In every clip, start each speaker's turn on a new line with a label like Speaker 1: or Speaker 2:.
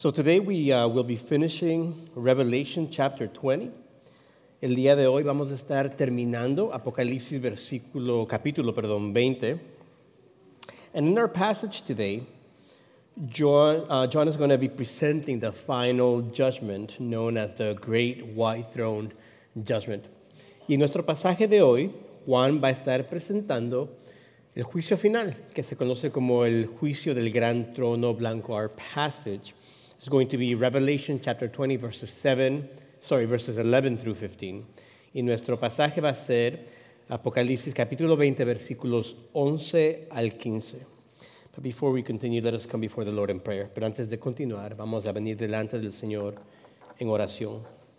Speaker 1: So today we will be finishing Revelation chapter 20. El día de hoy vamos a estar terminando Apocalipsis capítulo 20. And in our passage today, John is going to be presenting the final judgment known as the Great White Throne Judgment. Y en nuestro pasaje de hoy, Juan va a estar presentando el juicio final, que se conoce como el juicio del gran trono blanco. Our passage is going to be Revelation chapter 20, verses 11 through 15. Y nuestro pasaje va a ser Apocalipsis capítulo 20, versículos 11 al 15. But before we continue, let us come before the Lord in prayer. Pero antes de continuar, vamos a venir delante del Señor en oración.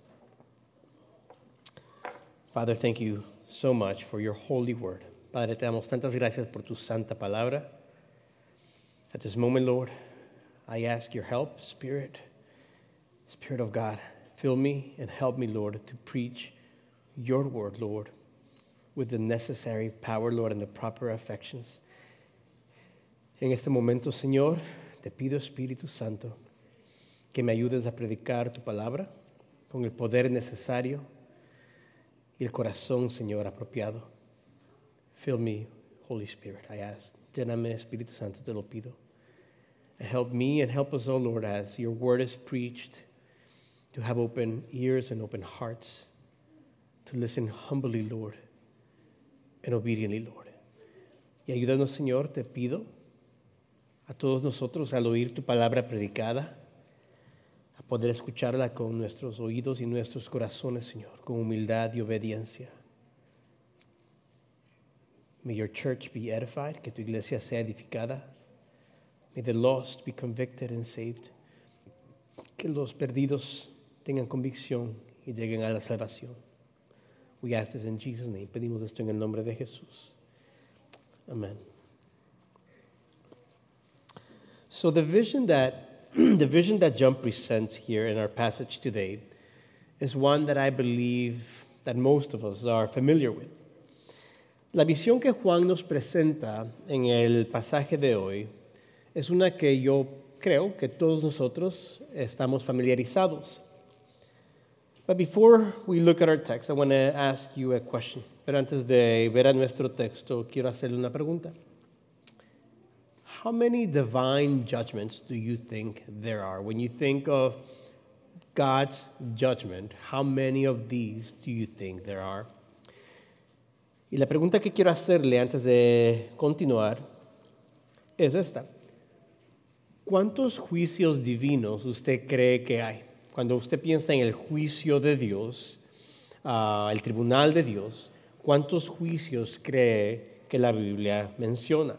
Speaker 1: Father, thank you so much for your holy word. Padre, te damos tantas gracias por tu santa palabra. At this moment, Lord, I ask your help, Spirit of God, fill me and help me, Lord, to preach your word, Lord, with the necessary power, Lord, and the proper affections. En este momento, Señor, te pido, Espíritu Santo, que me ayudes a predicar tu palabra con el poder necesario y el corazón, Señor, apropiado. Fill me, Holy Spirit, I ask. Lléname, Espíritu Santo, te lo pido. And help me and help us, oh Lord, as your word is preached, to have open ears and open hearts, to listen humbly, Lord, and obediently, Lord. Y ayúdanos, Señor, te pido, a todos nosotros al oír tu palabra predicada, a poder escucharla con nuestros oídos y nuestros corazones, Señor, con humildad y obediencia. May your church be edified, que tu iglesia sea edificada. May the lost be convicted and saved. Que los perdidos tengan convicción y lleguen a la salvación. We ask this in Jesus' name. Pedimos esto en el nombre de Jesús. Amen. So the vision that John presents here in our passage today is one that I believe that most of us are familiar with. La visión que Juan nos presenta en el pasaje de hoy es una que yo creo que todos nosotros estamos familiarizados. But before we look at our text, I want to ask you a question. Pero antes de ver a nuestro texto, quiero hacerle una pregunta. How many divine judgments do you think there are? When you think of God's judgment, how many of these do you think there are? Y la pregunta que quiero hacerle antes de continuar es esta. ¿Cuántos juicios divinos usted cree que hay? Cuando usted piensa en el juicio de Dios, el tribunal de Dios, ¿cuántos juicios cree que la Biblia menciona?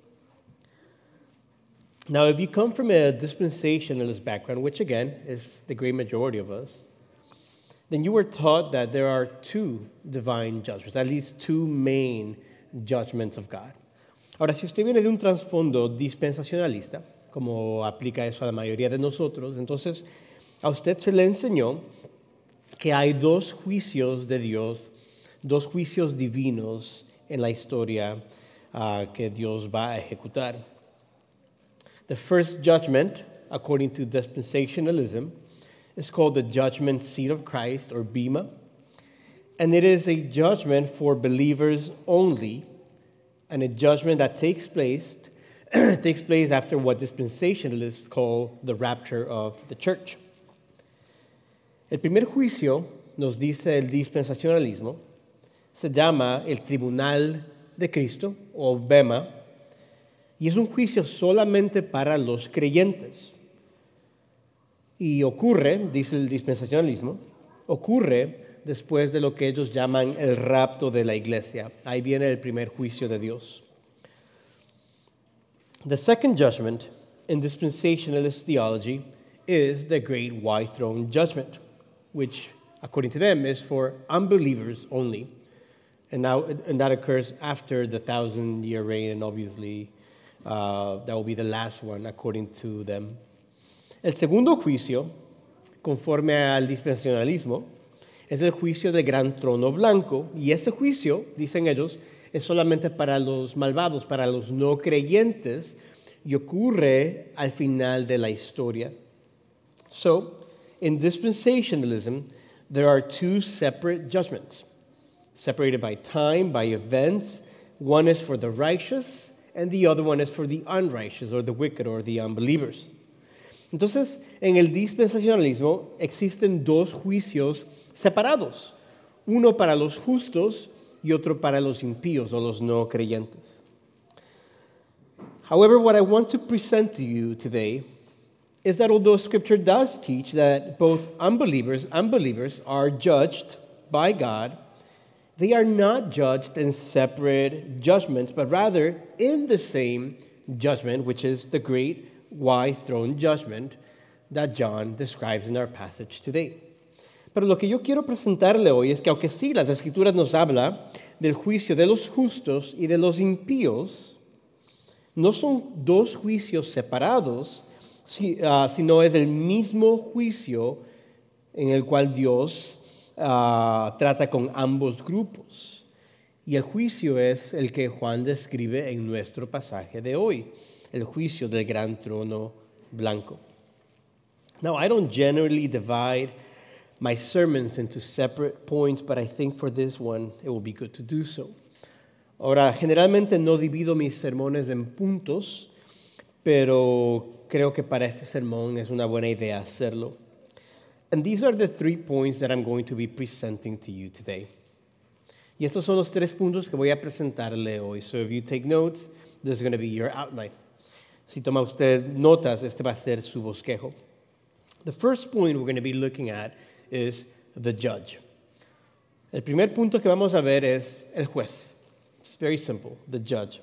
Speaker 1: Now, if you come from a dispensationalist background, which again is the great majority of us, then you were taught that there are two divine judgments, at least two main judgments of God. Ahora, si usted viene de un trasfondo dispensacionalista, como aplica eso a la mayoría de nosotros, entonces a usted se le enseñó que hay dos juicios de Dios, dos juicios divinos en la historia que Dios va a ejecutar. The first judgment, according to dispensationalism, is called the judgment seat of Christ, or Bema, and it is a judgment for believers only, and a judgment that takes place after what dispensationalists call the rapture of the church. El primer juicio, nos dice el dispensacionalismo, se llama el Tribunal de Cristo, o Bema, y es un juicio solamente para los creyentes. Y ocurre, dice el dispensacionalismo, ocurre después de lo que ellos llaman el rapto de la iglesia. Ahí viene el primer juicio de Dios. The second judgment in dispensationalist theology is the Great White Throne Judgment, which, according to them, is for unbelievers only. And that occurs after the 1,000-year reign, and obviously that will be the last one, according to them. El segundo juicio, conforme al dispensacionalismo, es el juicio del gran trono blanco. Y ese juicio, dicen ellos, es solamente para los malvados, para los no creyentes, y ocurre al final de la historia. So, in dispensationalism, there are two separate judgments, separated by time, by events. One is for the righteous, and the other one is for the unrighteous, or the wicked, or the unbelievers. Entonces, en el dispensacionalismo existen dos juicios separados, uno para los justos y otro para los impíos o los no creyentes. However, what I want to present to you today is that although Scripture does teach that both unbelievers and believers are judged by God, they are not judged in separate judgments, but rather in the same judgment, which is the great white throne judgment that John describes in our passage today. Pero lo que yo quiero presentarle hoy es que aunque sí las Escrituras nos habla del juicio de los justos y de los impíos, no son dos juicios separados, sino es el mismo juicio en el cual Dios trata con ambos grupos. Y el juicio es el que Juan describe en nuestro pasaje de hoy, el juicio del gran trono blanco. Now, I don't generally divide my sermons into separate points, but I think for this one it will be good to do so. Ahora, generalmente no divido mis sermones en puntos, pero creo que para este sermón es una buena idea hacerlo. And these are the 3 points that I'm going to be presenting to you today. Y estos son los 3 puntos que voy a presentarle hoy. So if you take notes, this is going to be your outline. Si toma usted notas, este va a ser su bosquejo. The first point we're going to be looking at is the judge. El primer punto que vamos a ver es el juez. It's very simple, the judge.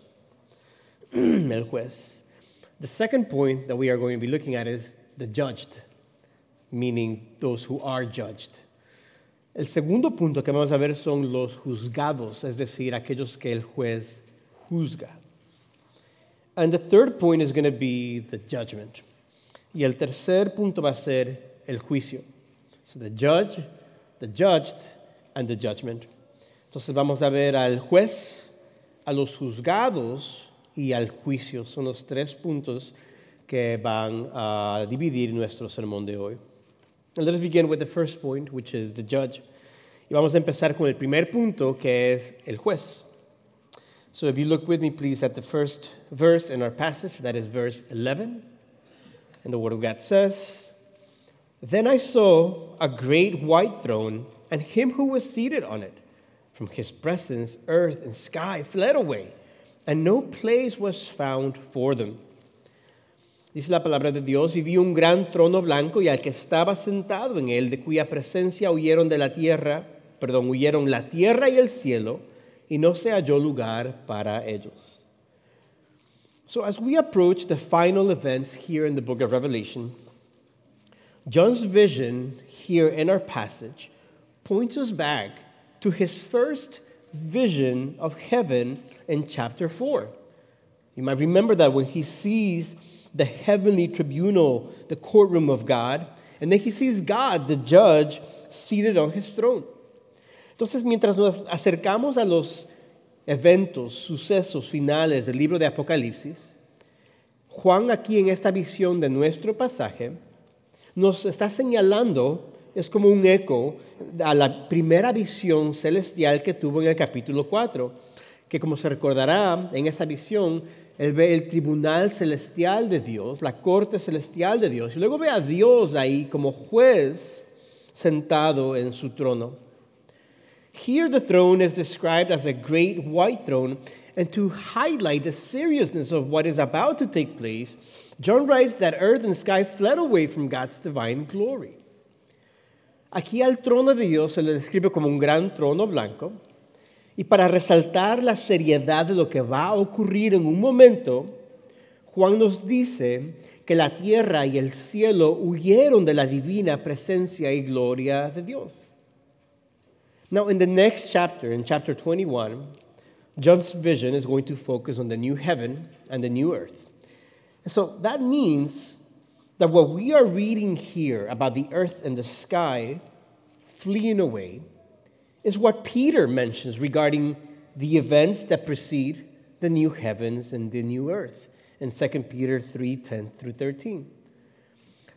Speaker 1: El juez. The second point that we are going to be looking at is the judged, meaning those who are judged. El segundo punto que vamos a ver son los juzgados, es decir, aquellos que el juez juzga. And the third point is going to be the judgment. Y el tercer punto va a ser el juicio. So the judge, the judged, and the judgment. Entonces vamos a ver al juez, a los juzgados y al juicio. Son los 3 puntos que van a dividir nuestro sermón de hoy. And let us begin with the first point, which is the judge. Y vamos a empezar con el primer punto, que es el juez. So if you look with me, please, at the first verse in our passage, that is verse 11. And the Word of God says, "Then I saw a great white throne, and him who was seated on it. From his presence, earth and sky fled away, and no place was found for them." Dice la palabra de Dios, y vi un gran trono blanco y al que estaba sentado en él, de cuya presencia huyeron la tierra y el cielo, y no se halló lugar para ellos. So as we approach the final events here in the book of Revelation, John's vision here in our passage points us back to his first vision of heaven in chapter 4. You might remember that when he sees the heavenly tribunal, the courtroom of God, and then he sees God, the judge, seated on his throne. Entonces, mientras nos acercamos a los eventos, sucesos finales del libro de Apocalipsis, Juan aquí en esta visión de nuestro pasaje nos está señalando, es como un eco a la primera visión celestial que tuvo en el capítulo 4, que como se recordará en esa visión, él ve el tribunal celestial de Dios, la corte celestial de Dios, y luego ve a Dios ahí como juez sentado en su trono. Here the throne is described as a great white throne, and to highlight the seriousness of what is about to take place, John writes that earth and sky fled away from God's divine glory. Aquí al trono de Dios se le describe como un gran trono blanco, y para resaltar la seriedad de lo que va a ocurrir en un momento, Juan nos dice que la tierra y el cielo huyeron de la divina presencia y gloria de Dios. Now, in the next chapter, in chapter 21, John's vision is going to focus on the new heaven and the new earth. And so that means that what we are reading here about the earth and the sky fleeing away is what Peter mentions regarding the events that precede the new heavens and the new earth in 2 Peter 3:10 through 13.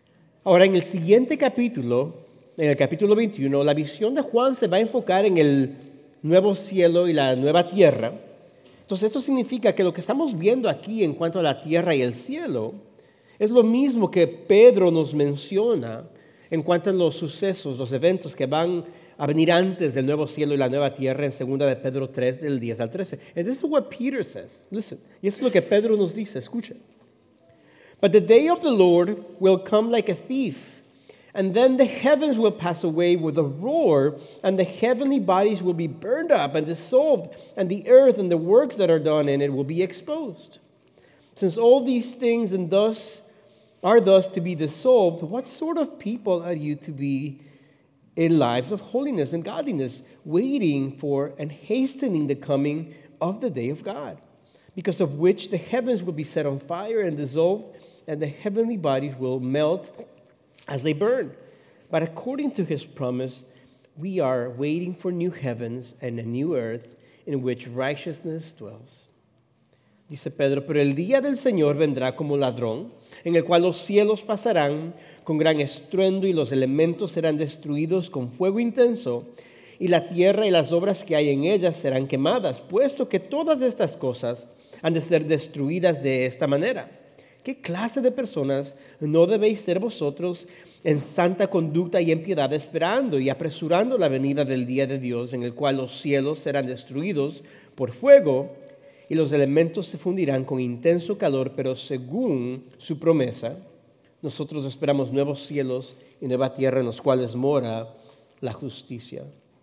Speaker 1: Ahora, en el siguiente capítulo, en el capítulo 21, la visión de Juan se va a enfocar en el nuevo cielo y la nueva tierra. Entonces, esto significa que lo que estamos viendo aquí en cuanto a la tierra y el cielo es lo mismo que Pedro nos menciona en cuanto a los sucesos, los eventos que van a venir antes del nuevo cielo y la nueva tierra en 2 de Pedro 3, del 10 al 13. And this is what Peter says. Listen, y eso es lo que Pedro nos dice, escuchen. But the day of the Lord will come like a thief, and then the heavens will pass away with a roar, and the heavenly bodies will be burned up and dissolved, and the earth and the works that are done in it will be exposed. Since all these things are thus to be dissolved, what sort of people are you to be in lives of holiness and godliness, waiting for and hastening the coming of the day of God, because of which the heavens will be set on fire and dissolved, and the heavenly bodies will melt as they burn. But according to his promise, we are waiting for new heavens and a new earth in which righteousness dwells. Dice Pedro, pero el día del Señor vendrá como ladrón, en el cual los cielos pasarán con gran estruendo y los elementos serán destruidos con fuego intenso, y la tierra y las obras que hay en ellas serán quemadas, puesto que todas estas cosas han de ser destruidas de esta manera. ¿Qué clase de personas no debéis ser vosotros en santa conducta y en piedad, esperando y apresurando la venida del día de Dios, en el cual los cielos serán destruidos por fuego y los elementos se fundirán con intenso calor, pero según su promesa, nosotros esperamos nuevos cielos y nueva tierra en los cuales mora la justicia.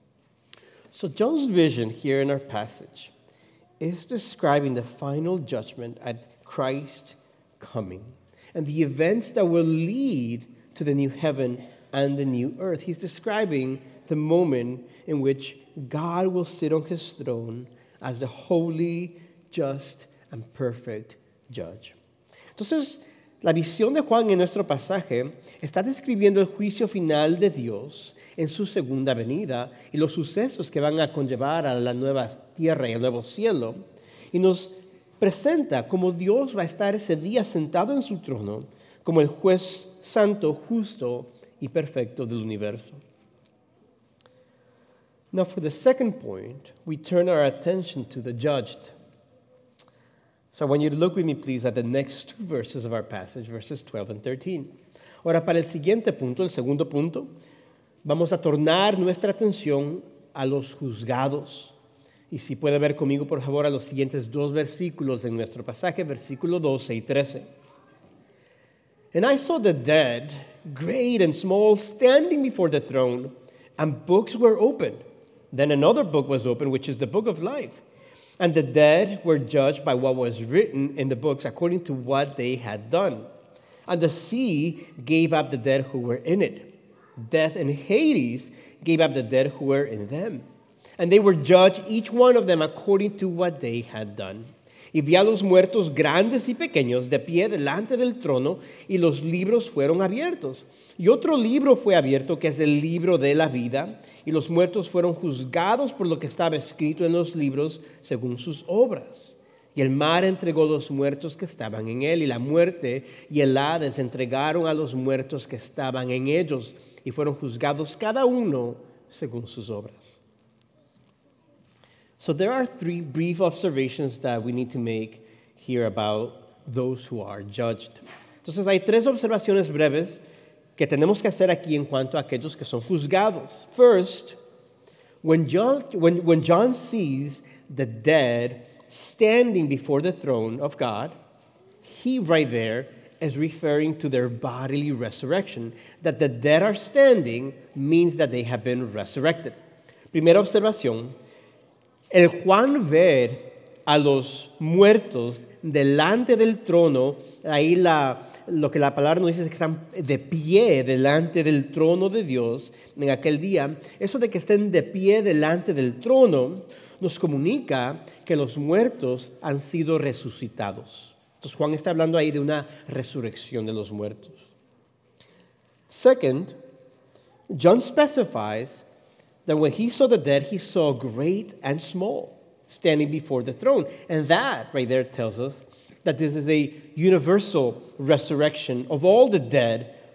Speaker 1: So John's vision here in our passage is describing the final judgment at Christ's coming and the events that will lead to the new heaven and the new earth. He's describing the moment in which God will sit on his throne as the holy, just, and perfect judge. Entonces, la visión de Juan en nuestro pasaje está describiendo el juicio final de Dios en su segunda venida y los sucesos que van a conllevar a la nueva tierra y al nuevo cielo, y nos presenta cómo Dios va a estar ese día sentado en su trono como el juez santo, justo y perfecto del universo. Now, for the second point, we turn our attention to the judged. So I want you to look with me, please, at the next two verses of our passage, verses 12 and 13. Ahora, para el siguiente punto, el segundo punto, vamos a tornar nuestra atención a los juzgados. Y si puede ver conmigo, por favor, a los siguientes dos versículos en nuestro pasaje, versículos 12 y 13. And I saw the dead, great and small, standing before the throne, and books were opened. Then another book was opened, which is the book of life. And the dead were judged by what was written in the books according to what they had done. And the sea gave up the dead who were in it. Death and Hades gave up the dead who were in them. And they were judged, each one of them, according to what they had done. Y vi a los muertos grandes y pequeños de pie delante del trono, y los libros fueron abiertos. Y otro libro fue abierto, que es el libro de la vida, y los muertos fueron juzgados por lo que estaba escrito en los libros según sus obras. Y el mar entregó los muertos que estaban en él, y la muerte y el Hades entregaron a los muertos que estaban en ellos, y fueron juzgados cada uno según sus obras. So there are three brief observations that we need to make here about those who are judged. Entonces hay tres observaciones breves que tenemos que hacer aquí en cuanto a aquellos que son juzgados. First, when John sees the dead standing before the throne of God, he right there is referring to their bodily resurrection. That the dead are standing means that they have been resurrected. Primera observación. El Juan ver a los muertos delante del trono, ahí lo que la palabra nos dice es que están de pie delante del trono de Dios en aquel día. Eso de que estén de pie delante del trono nos comunica que los muertos han sido resucitados. Entonces Juan está hablando ahí de una resurrección de los muertos. Second, John specifies that when he saw the dead, he saw great and small standing before the throne. And that right there tells us that this is a universal resurrection of all the dead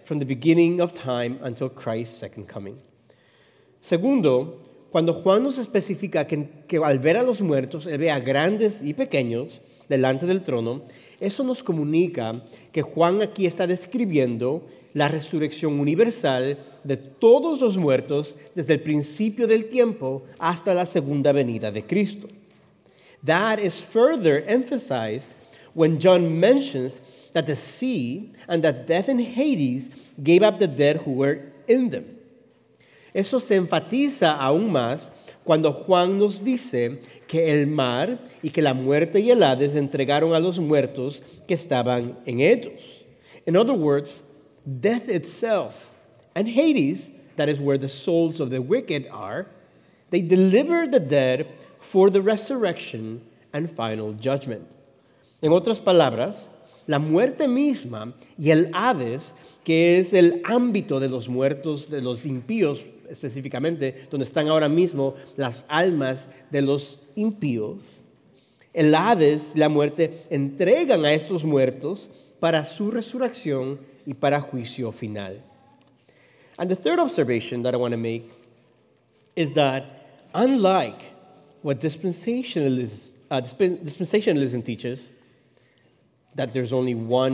Speaker 1: from the beginning of time until Christ's second coming. Segundo, cuando Juan nos especifica que al ver a los muertos, él ve a grandes y pequeños delante del trono, eso nos comunica que Juan aquí está describiendo la resurrección universal de todos los muertos desde el principio del tiempo hasta la segunda venida de Cristo. That is further emphasized when John mentions that the sea and that death and Hades gave up the dead who were in them. Eso se enfatiza aún más cuando Juan nos dice que el mar y que la muerte y el Hades entregaron a los muertos que estaban en ellos. In other words, death itself and Hades, that is where the souls of the wicked are, they deliver the dead for the resurrection and final judgment. En otras palabras, la muerte misma y el Hades, que es el ámbito de los muertos, de los impíos específicamente, donde están ahora mismo las almas de los impíos, el Hades, la muerte, entregan a estos muertos para su resurrección y para juicio final. And the third observation that I want to make is that unlike what dispensationalism teaches, that there's only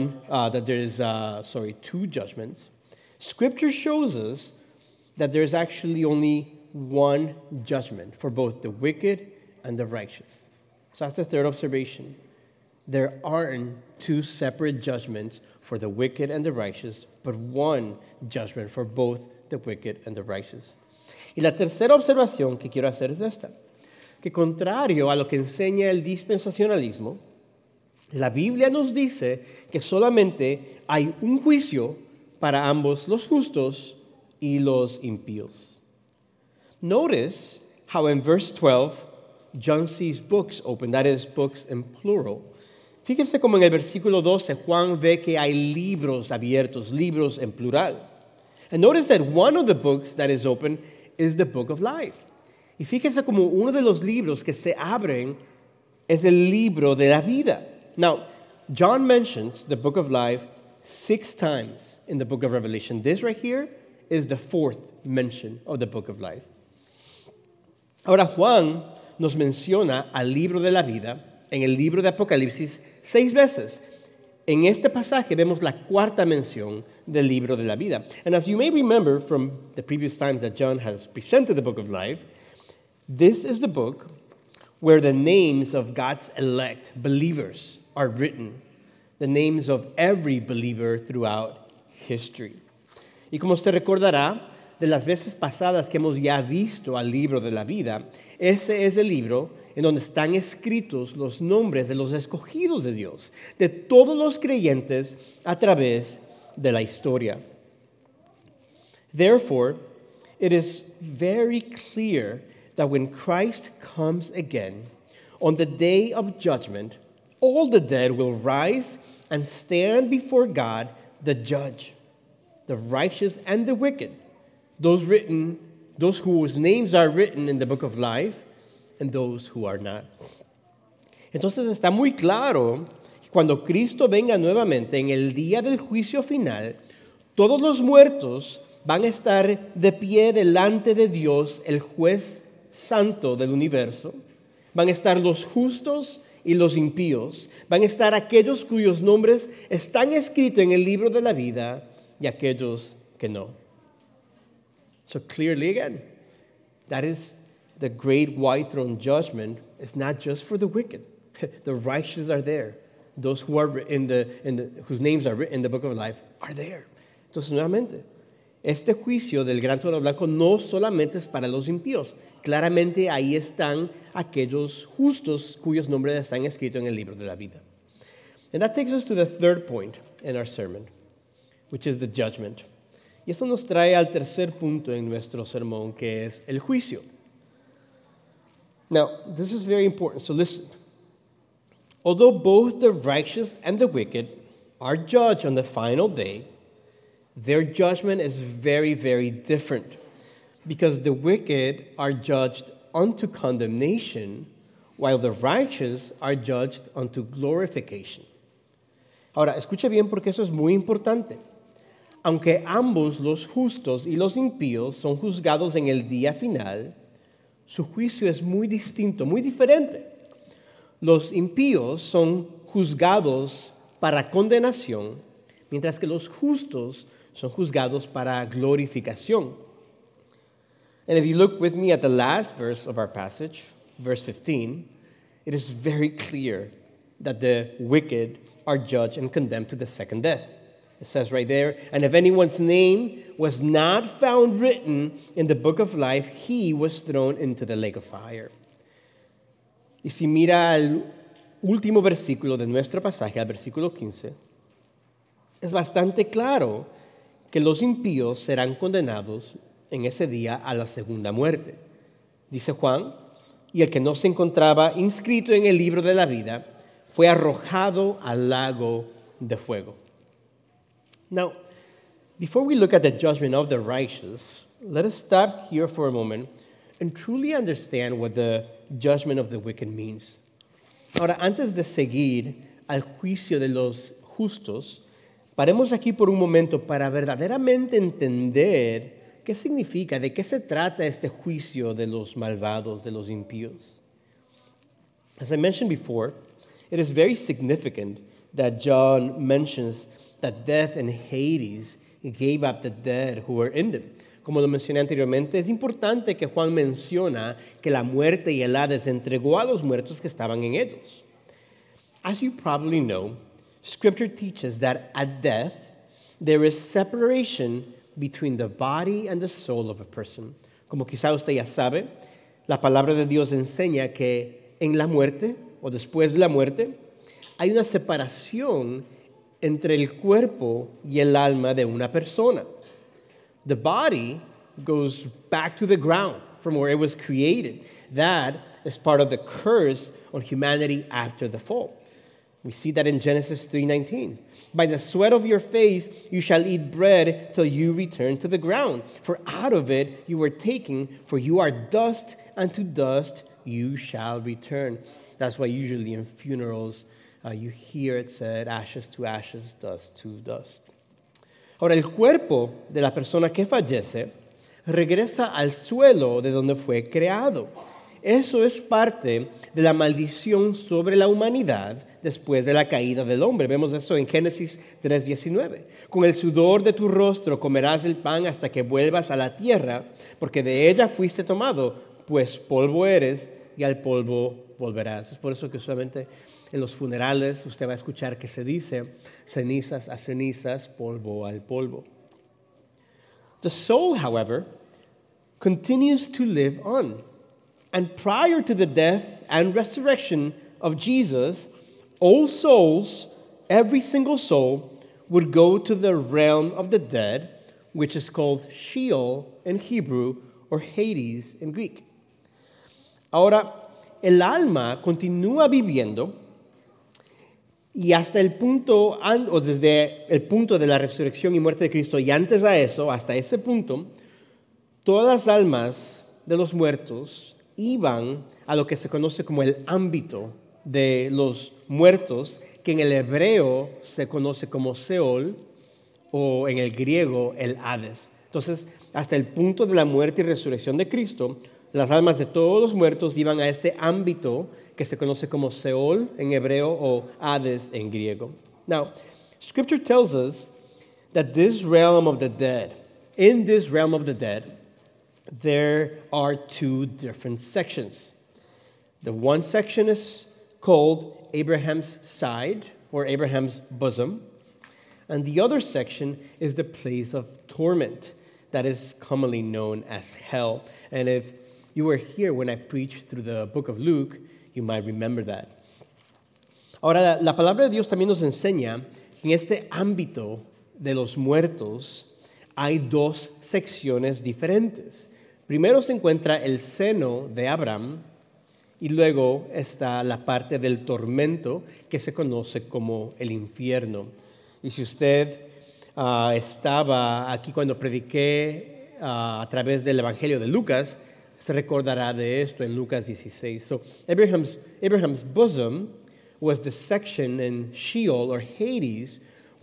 Speaker 1: two judgments, Scripture shows us that there's actually only one judgment for both the wicked and the righteous. So that's the third observation. There aren't two separate judgments for the wicked and the righteous, but one judgment for both the wicked and the righteous. Y la tercera observación que quiero hacer es esta, que contrario a lo que enseña el dispensacionalismo, la Biblia nos dice que solamente hay un juicio para ambos los justos y los impíos. Notice how in verse 12, John sees books open, that is, books in plural. Fíjense como en el versículo 12, Juan ve que hay libros abiertos, libros en plural. And notice that one of the books that is open is the book of life. Y fíjense como uno de los libros que se abren es el libro de la vida. Now, John mentions the book of life 6 times in the book of Revelation. This right here is the 4th mention of the book of life. Ahora, Juan nos menciona al libro de la vida en el libro de Apocalipsis 6 veces. En este pasaje vemos la 4ª mención del libro de la vida. And as you may remember from the previous times that John has presented the book of life, this is the book where the names of God's elect believers are written, the names of every believer throughout history. Y como se recordará de las veces pasadas que hemos ya visto al libro de la vida, ese es el libro en donde están escritos los nombres de los escogidos de Dios, de todos los creyentes a través de la historia. Therefore, it is very clear that when Christ comes again, on the day of judgment, all the dead will rise and stand before God, the judge, the righteous and the wicked, those whose names are written in the book of life, and those who are not. Entonces está muy claro que cuando Cristo venga nuevamente en el día del juicio final, todos los muertos van a estar de pie delante de Dios, el juez santo del universo. Van a estar los justos y los impíos. Van a estar aquellos cuyos nombres están escritos en el libro de la vida y aquellos que no. So clearly again, that is the great white throne judgment is not just for the wicked. The righteous are there. Those who are whose names are written in the book of life are there. Entonces, nuevamente, este juicio del gran trono blanco no solamente es para los impíos. Claramente ahí están aquellos justos cuyos nombres están escritos en el libro de la vida. And that takes us to the third point in our sermon, which is the judgment. Y esto nos trae al tercer punto en nuestro sermón, que es el juicio. Now, this is very important, so listen. Although both the righteous and the wicked are judged on the final day, their judgment is very, very different, because the wicked are judged unto condemnation, while the righteous are judged unto glorification. Ahora, escuche bien porque eso es muy importante. aunque ambos, los justos y los impíos, son juzgados en el día final, su juicio es muy distinto, muy diferente. Los impíos son juzgados para condenación, mientras que los justos son juzgados para glorificación. And if you look with me at the last verse of our passage, verse 15, it is very clear that the wicked are judged and condemned to the second death. It says right there, and if anyone's name was not found written in the book of life, he was thrown into the lake of fire. Y si mira el último versículo de nuestro pasaje, al versículo 15, es bastante claro que los impíos serán condenados en ese día a la segunda muerte. Dice Juan, y el que no se encontraba inscrito en el libro de la vida fue arrojado al lago de fuego. Now, before we look at the judgment of the righteous, let us stop here for a moment and truly understand what the judgment of the wicked means. Ahora, antes de seguir al juicio de los justos, paremos aquí por un momento para verdaderamente entender qué significa, de qué se trata este juicio de los malvados, de los impíos. As I mentioned before, it is very significant that John mentions that death and Hades gave up the dead who were in them. Como lo mencioné anteriormente, es importante que Juan menciona que la muerte y el Hades entregó a los muertos que estaban en ellos. As you probably know, Scripture teaches that at death, there is separation between the body and the soul of a person. Como quizá usted ya sabe, la palabra de Dios enseña que en la muerte o después de la muerte hay una separación entre el cuerpo y el alma de una persona. The body goes back to the ground from where it was created. That is part of the curse on humanity after the fall. We see that in Genesis 3:19. By the sweat of your face you shall eat bread till you return to the ground. For out of it you were taken, for you are dust, and to dust you shall return. That's why usually in funerals you hear it said, ashes to ashes, dust to dust. Ahora, el cuerpo de la persona que fallece regresa al suelo de donde fue creado. Eso es parte de la maldición sobre la humanidad después de la caída del hombre. Vemos eso en Génesis 3:19. Con el sudor de tu rostro comerás el pan hasta que vuelvas a la tierra, porque de ella fuiste tomado, pues polvo eres y al polvo volverás. Es por eso que usualmente en los funerales usted va a escuchar que se dice cenizas a cenizas, polvo al polvo. The soul, however, continues to live on. And prior to the death and resurrection of Jesus, all souls, every single soul, would go to the realm of the dead, which is called Sheol in Hebrew or Hades in Greek. Ahora, el alma continúa viviendo y hasta el punto, o desde el punto de la resurrección y muerte de Cristo, y antes a eso, hasta ese punto, todas las almas de los muertos iban a lo que se conoce como el ámbito de los muertos, que en el hebreo se conoce como Seol, o en el griego el Hades. Entonces, hasta el punto de la muerte y resurrección de Cristo, las almas de todos los muertos iban a este ámbito que se conoce como Seol en hebreo o Hades en griego. Now, Scripture tells us that this realm of the dead, in this realm of the dead, there are two different sections. The one section is called Abraham's side or Abraham's bosom, and the other section is the place of torment that is commonly known as hell. And if you were here when I preached through the book of Luke, you might remember that. Ahora, la palabra de Dios también nos enseña que en este ámbito de los muertos hay dos secciones diferentes. Primero se encuentra el seno de Abraham y luego está la parte del tormento que se conoce como el infierno. Y si usted estaba aquí cuando prediqué a través del Evangelio de Lucas, se recordará de esto en Lucas 16. So Abraham's bosom was the section in Sheol or Hades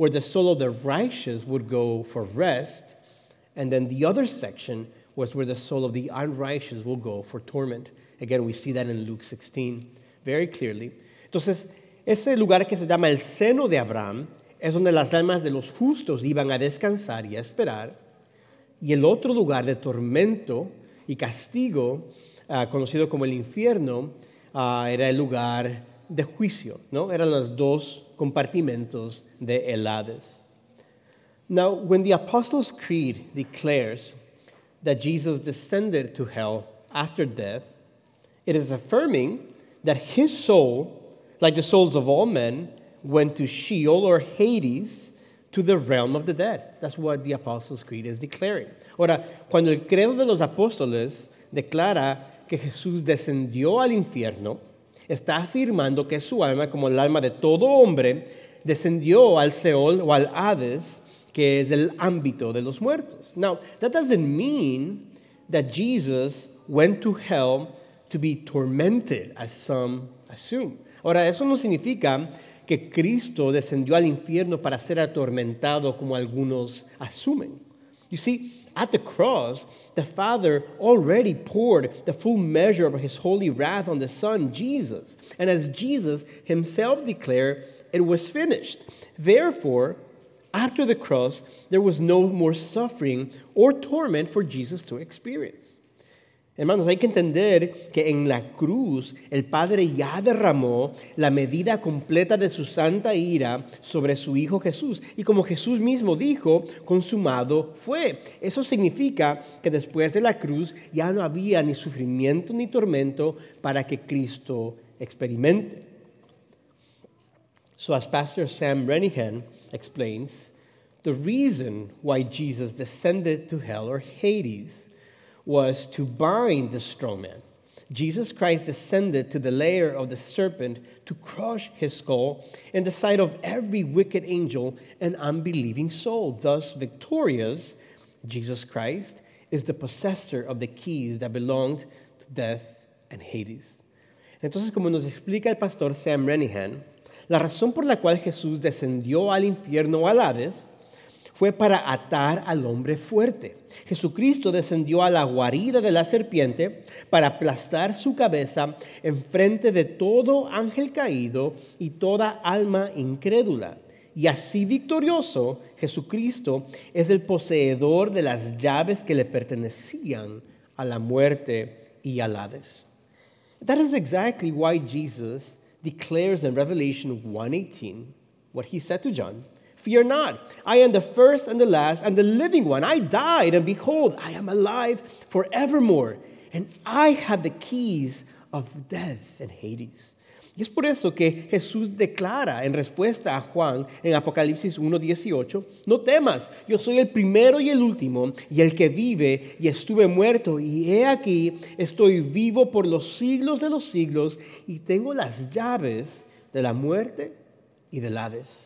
Speaker 1: where the soul of the righteous would go for rest, and then the other section was where the soul of the unrighteous will go for torment. Again, we see that in Luke 16 very clearly. Entonces, ese lugar que se llama el seno de Abraham es donde las almas de los justos iban a descansar y a esperar. Y el otro lugar de tormento y castigo, conocido como el infierno, era el lugar de juicio, ¿no? Eran los dos compartimentos de el Hades. Now, when the Apostles' Creed declares that Jesus descended to hell after death, it is affirming that his soul, like the souls of all men, went to Sheol or Hades, to the realm of the dead. That's what the Apostles' Creed is declaring. Ahora, cuando el credo de los apóstoles declara que Jesús descendió al infierno, está afirmando que su alma, como el alma de todo hombre, descendió al Seol o al Hades, que es el ámbito de los muertos. Now, that doesn't mean that Jesus went to hell to be tormented, as some assume. Ahora, eso no significa que Cristo descendió al infierno para ser atormentado como algunos asumen. You see, at the cross, the Father already poured the full measure of his holy wrath on the Son, Jesus. And as Jesus himself declared, it was finished. Therefore, after the cross, there was no more suffering or torment for Jesus to experience. Hermanos, hay que entender que en la cruz el Padre ya derramó la medida completa de su santa ira sobre su Hijo Jesús. Y como Jesús mismo dijo, consumado fue. Eso significa que después de la cruz ya no había ni sufrimiento ni tormento para que Cristo experimente. So as Pastor Sam Renihan explains, the reason why Jesus descended to hell or Hades was to bind the strong man. Jesus Christ descended to the lair of the serpent to crush his skull in the sight of every wicked angel and unbelieving soul. Thus, victorious, Jesus Christ is the possessor of the keys that belonged to death and Hades. Entonces, como nos explica el pastor Sam Renihan, la razón por la cual Jesús descendió al infierno o al Hades fue para atar al hombre fuerte. Jesucristo descendió a la guarida de la serpiente para aplastar su cabeza en frente de todo ángel caído y toda alma incrédula. Y así victorioso, Jesucristo es el poseedor de las llaves que le pertenecían a la muerte y al Hades. That is exactly why Jesus declares in Revelation 1:18 what he said to John. Fear not, I am the first and the last and the living one. I died, and behold, I am alive forevermore, and I have the keys of death and Hades. Y es por eso que Jesús declara en respuesta a Juan en Apocalipsis 1:18, no temas, yo soy el primero y el último, y el que vive, y estuve muerto, y he aquí, estoy vivo por los siglos de los siglos, y tengo las llaves de la muerte y del Hades.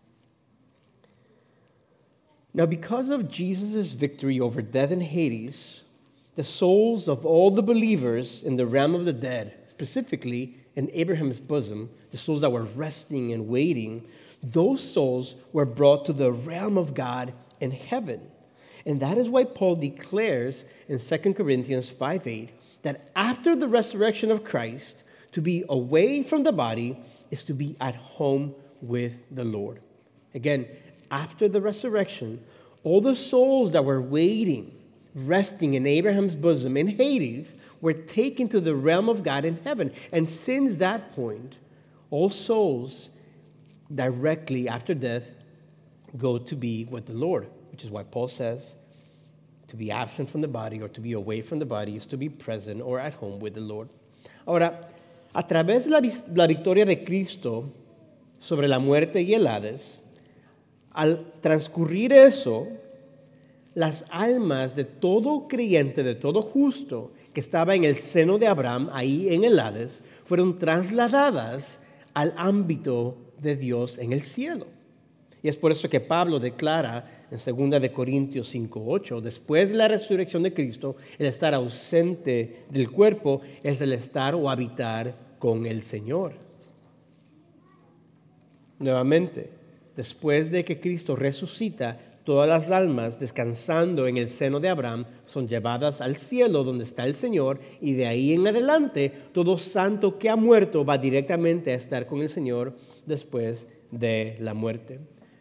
Speaker 1: Now, because of Jesus' victory over death and Hades, the souls of all the believers in the realm of the dead, specifically in Abraham's bosom, the souls that were resting and waiting, those souls were brought to the realm of God in heaven. And that is why Paul declares in 2 Corinthians 5:8 that after the resurrection of Christ, to be away from the body is to be at home with the Lord. Again, after the resurrection, all the souls that were waiting, resting in Abraham's bosom in Hades, were taken to the realm of God in heaven. And since that point, all souls directly after death go to be with the Lord, which is why Paul says to be absent from the body or to be away from the body is to be present or at home with the Lord. Ahora, a través de la victoria de Cristo sobre la muerte y el Hades, al transcurrir eso, las almas de todo creyente, de todo justo que estaba en el seno de Abraham, ahí en el Hades, fueron trasladadas al ámbito de Dios en el cielo. Y es por eso que Pablo declara en 2 de Corintios 5:8, después de la resurrección de Cristo, el estar ausente del cuerpo es el estar o habitar con el Señor. Nuevamente, después de que Cristo resucita, todas las almas descansando en el seno de Abraham son llevadas al cielo donde está el Señor, y de ahí en adelante todo santo que ha muerto va directamente a estar con el Señor después de la muerte.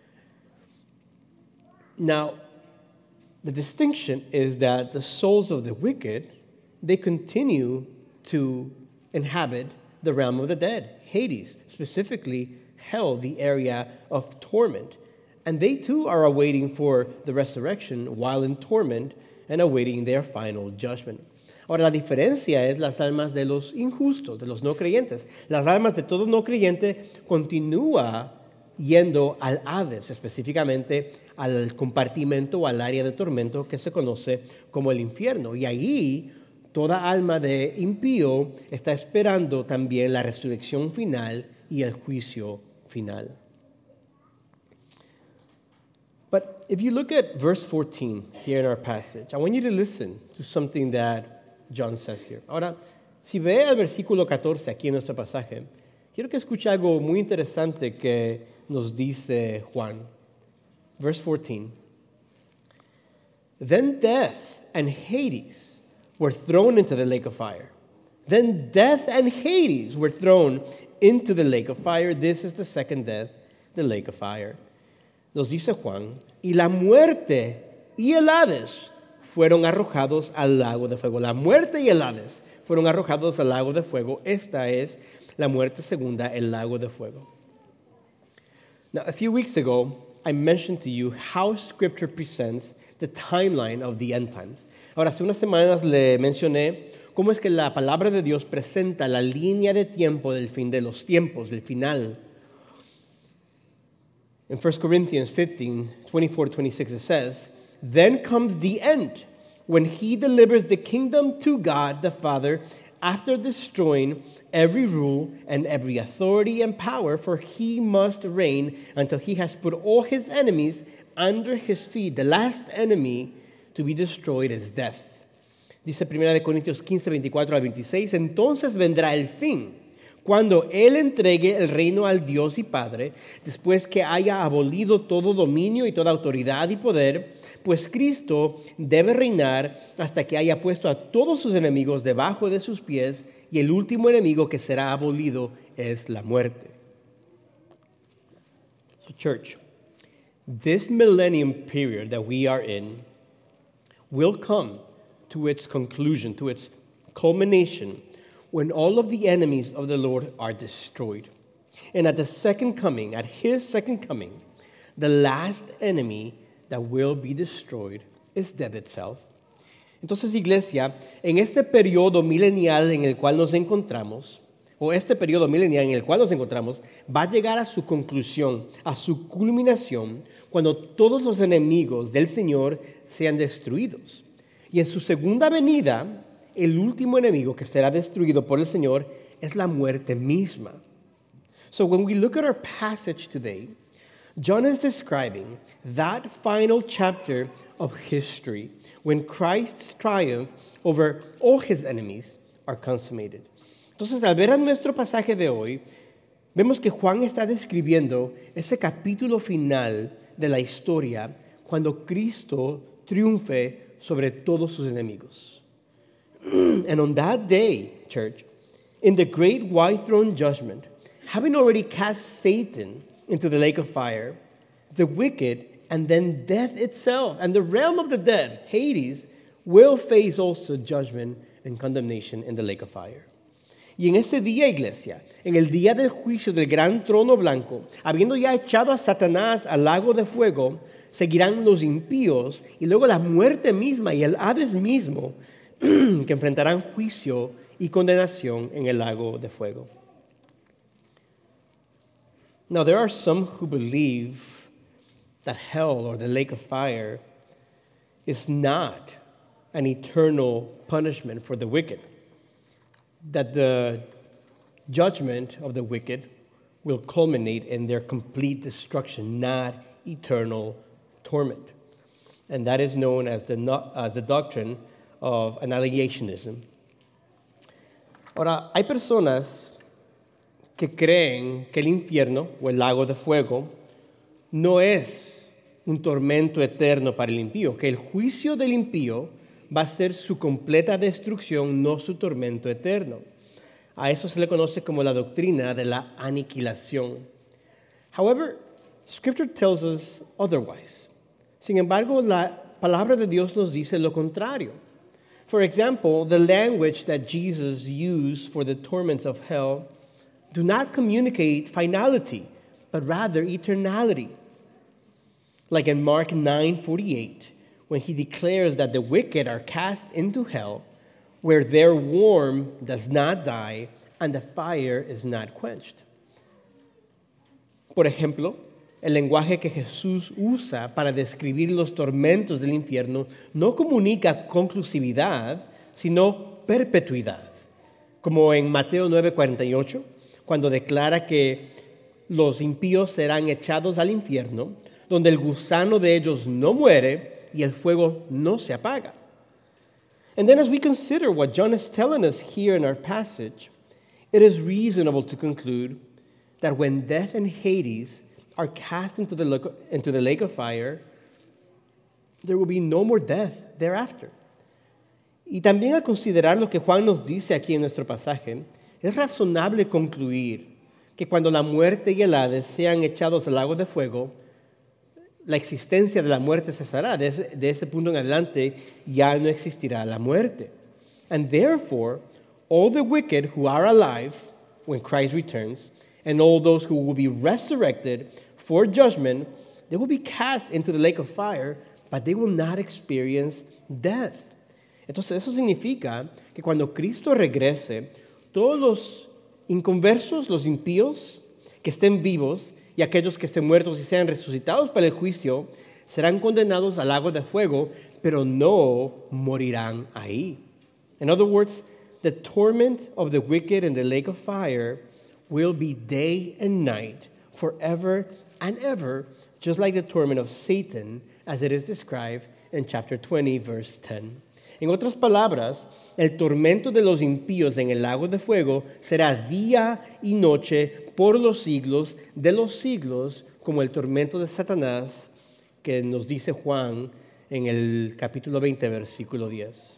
Speaker 1: Now, the distinction is that the souls of the wicked, they continue to inhabit the realm of the dead, Hades, specifically hell, the area of torment. And they too are awaiting for the resurrection while in torment and awaiting their final judgment. Ahora, la diferencia es las almas de los injustos, de los no creyentes. Las almas de todo no creyente continúa yendo al Hades, específicamente al compartimento o al área de tormento que se conoce como el infierno. Y ahí toda alma de impío está esperando también la resurrección final y el juicio final. But if you look at verse 14 here in our passage, I want you to listen to something that John says here. Ahora, si ve el versículo 14 aquí en nuestro pasaje, quiero que escuche algo muy interesante que nos dice Juan. Verse 14. Then death and Hades were thrown into the lake of fire. Then death and Hades were thrown into the lake of fire. This is the second death, the lake of fire. Nos dice Juan, y la muerte y el Hades fueron arrojados al lago de fuego. La muerte y el Hades fueron arrojados al lago de fuego. Esta es la muerte segunda, el lago de fuego. Now, a few weeks ago, I mentioned to you how Scripture presents the timeline of the end times. Ahora, hace unas semanas le mencioné cómo es que la palabra de Dios presenta la línea de tiempo del fin de los tiempos, del final. In 1 Corinthians 15, 24-26, it says, Then comes the end, when he delivers the kingdom to God the Father, after destroying every rule and every authority and power, for he must reign until he has put all his enemies under his feet. The last enemy to be destroyed is death. Dice 1 Corintios 15, 24 al 26, entonces vendrá el fin, cuando Él entregue el reino al Dios y Padre, después que haya abolido todo dominio y toda autoridad y poder, pues Cristo debe reinar hasta que haya puesto a todos sus enemigos debajo de sus pies, y el último enemigo que será abolido es la muerte. So, church, this millennium period that we are in will come to its conclusion, to its culmination, when all of the enemies of the Lord are destroyed. And at the second coming, at his second coming, the last enemy that will be destroyed is death itself. Entonces, iglesia, en este periodo milenial en el cual nos encontramos, va a llegar a su conclusión, a su culminación, cuando todos los enemigos del Señor sean destruidos. Y en su segunda venida, el último enemigo que será destruido por el Señor es la muerte misma. So when we look at our passage today, John is describing that final chapter of history when Christ's triumph over all his enemies are consummated. Entonces, al ver a nuestro pasaje de hoy, vemos que Juan está describiendo ese capítulo final de la historia cuando Cristo triunfe sobre todos sus enemigos. And on that day, church, in the great white throne judgment, having already cast Satan into the lake of fire, the wicked and then death itself and the realm of the dead, Hades, will face also judgment and condemnation in the lake of fire. Y en ese día, iglesia, en el día del juicio del gran trono blanco, habiendo ya echado a Satanás al lago de fuego, seguirán los impíos y luego la muerte misma y el Hades mismo, que enfrentarán juicio y condenación en el lago de fuego. Now, there are some who believe that hell or the lake of fire is not an eternal punishment for the wicked, that the judgment of the wicked will culminate in their complete destruction, not eternal torment. And that is known as the doctrine of annihilationism. Ahora, hay personas que creen que el infierno o el lago de fuego no es un tormento eterno para el impío, que el juicio del impío va a ser su completa destrucción, no su tormento eterno. A eso se le conoce como la doctrina de la aniquilación. However, Scripture tells us otherwise. Sin embargo, la palabra de Dios nos dice lo contrario. For example, the language that Jesus used for the torments of hell do not communicate finality, but rather eternality. Like in Mark 9:48, when he declares that the wicked are cast into hell, where their worm does not die and the fire is not quenched. Por ejemplo, el lenguaje que Jesús usa para describir los tormentos del infierno no comunica conclusividad, sino perpetuidad. Como en Mateo 9:48, cuando declara que los impíos serán echados al infierno, donde el gusano de ellos no muere y el fuego no se apaga. And then as we consider what John is telling us here in our passage, it is reasonable to conclude that when death and Hades are cast into the lake of fire, there will be no more death thereafter. Y también al considerar lo que Juan nos dice aquí en nuestro pasaje, es razonable concluir que cuando la muerte y el Hades sean echados al lago de fuego, la existencia de la muerte cesará. De ese punto en adelante ya no existirá la muerte. And therefore, all the wicked who are alive when Christ returns, and all those who will be resurrected for judgment, they will be cast into the lake of fire, but they will not experience death. Entonces eso significa que cuando Cristo regrese, todos los inconversos, los impíos que estén vivos, y aquellos que estén muertos y sean resucitados para el juicio serán condenados al lago de fuego, pero no morirán ahí. In other words, the torment of the wicked in the lake of fire will be day and night, forever and ever, just like the torment of Satan, as it is described in chapter 20, verse 10. En otras palabras, el tormento de los impíos en el lago de fuego será día y noche por los siglos de los siglos, como el tormento de Satanás que nos dice Juan en el capítulo 20, versículo 10.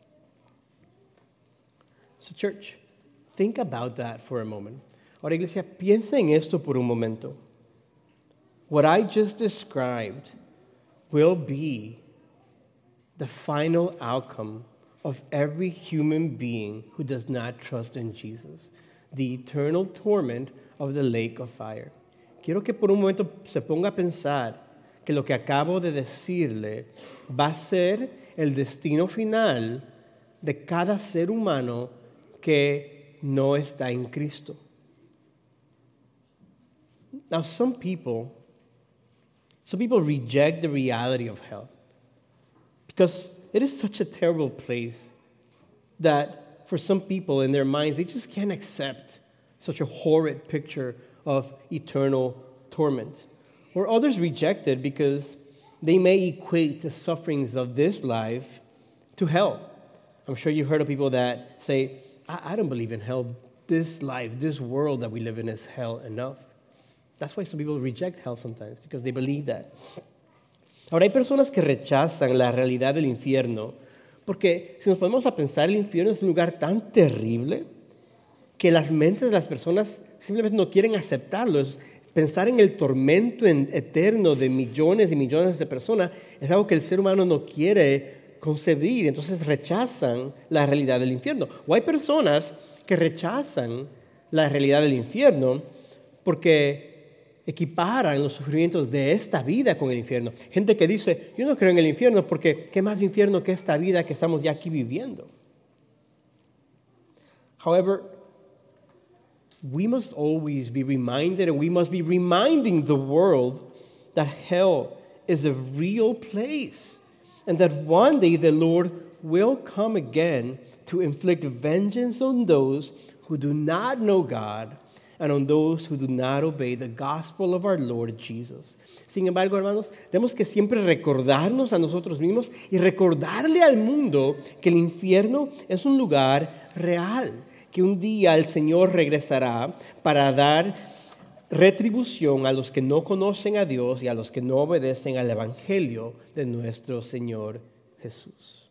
Speaker 1: So church, think about that for a moment. Ahora, iglesia, piensa en esto por un momento. What I just described will be the final outcome of every human being who does not trust in Jesus, the eternal torment of the lake of fire. Quiero que por un momento se ponga a pensar que lo que acabo de decirle va a ser el destino final de cada ser humano que no está en Cristo. Now, some people reject the reality of hell, because it is such a terrible place that for some people in their minds, they just can't accept such a horrid picture of eternal torment. Or others reject it because they may equate the sufferings of this life to hell. I'm sure you've heard of people that say, I don't believe in hell. This life, this world that we live in is hell enough. That's why some people reject hell sometimes, because they believe that. Ahora, hay personas que rechazan la realidad del infierno porque si nos ponemos a pensar, el infierno es un lugar tan terrible que las mentes de las personas simplemente no quieren aceptarlo. Pensar en el tormento eterno de millones y millones de personas es algo que el ser humano no quiere concebir, entonces rechazan la realidad del infierno. O hay personas que rechazan la realidad del infierno porque equiparan los sufrimientos de esta vida con el infierno. Gente que dice, yo no creo en el infierno porque ¿qué más infierno que esta vida que estamos ya aquí viviendo? However, we must always be reminded, and we must be reminding the world that hell is a real place, and that one day the Lord will come again to inflict vengeance on those who do not know God and on those who do not obey the gospel of our Lord Jesus. Sin embargo, hermanos, tenemos que siempre recordarnos a nosotros mismos y recordarle al mundo que el infierno es un lugar real, que un día el Señor regresará para dar retribución a los que no conocen a Dios y a los que no obedecen al Evangelio de nuestro Señor Jesús.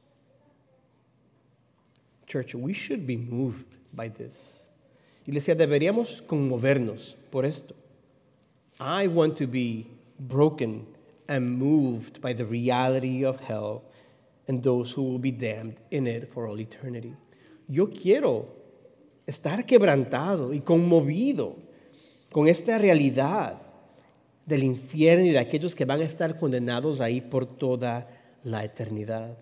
Speaker 1: Church, we should be moved by this. Iglesia, deberíamos conmovernos por esto. I want to be broken and moved by the reality of hell and those who will be damned in it for all eternity. Yo quiero estar quebrantado y conmovido con esta realidad del infierno y de aquellos que van a estar condenados ahí por toda la eternidad.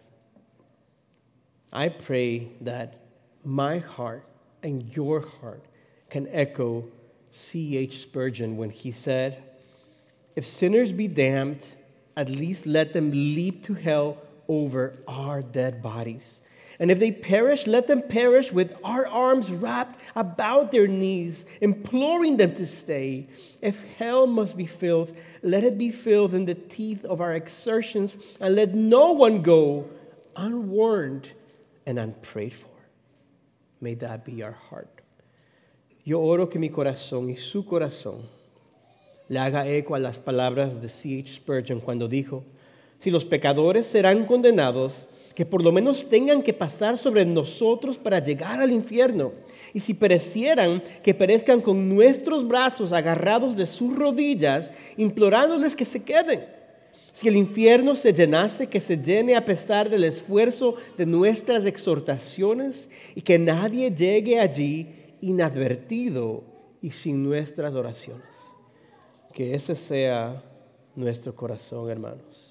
Speaker 1: I pray that my heart and your heart can echo C.H. Spurgeon when he said, "If sinners be damned, at least let them leap to hell over our dead bodies. And if they perish, let them perish with our arms wrapped about their knees, imploring them to stay. If hell must be filled, let it be filled in the teeth of our exertions, and let no one go unwarned and unprayed for." May that be our heart. Yo oro que mi corazón y su corazón le haga eco a las palabras de C.H. Spurgeon cuando dijo, si los pecadores serán condenados, que por lo menos tengan que pasar sobre nosotros para llegar al infierno. Y si perecieran, que perezcan con nuestros brazos agarrados de sus rodillas, implorándoles que se queden. Si el infierno se llenase, que se llene a pesar del esfuerzo de nuestras exhortaciones y que nadie llegue allí inadvertido y sin nuestras oraciones. Que ese sea nuestro corazón, hermanos.